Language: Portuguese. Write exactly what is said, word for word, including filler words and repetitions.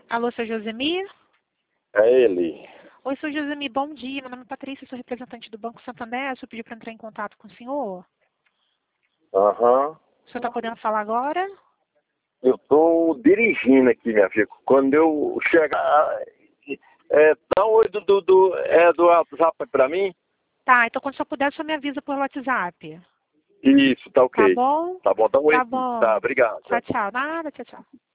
Alô, seu Josemir? É ele. Oi, seu Josemir, bom dia. Meu nome é Patrícia, sou representante do Banco Santander. O senhor pediu para entrar em contato com o senhor? Aham. O senhor está podendo falar agora? Eu tô dirigindo aqui, minha filha. Quando eu chegar. É, dá um oi do, do, do, é, do WhatsApp pra mim? Tá, então quando o senhor puder, o senhor me avisa por WhatsApp. Isso, tá Tá ok. bom? Tá bom, dá um oi Tá aqui. Tá, bom. obrigado. Tchau, tchau. Nada, tchau, tchau.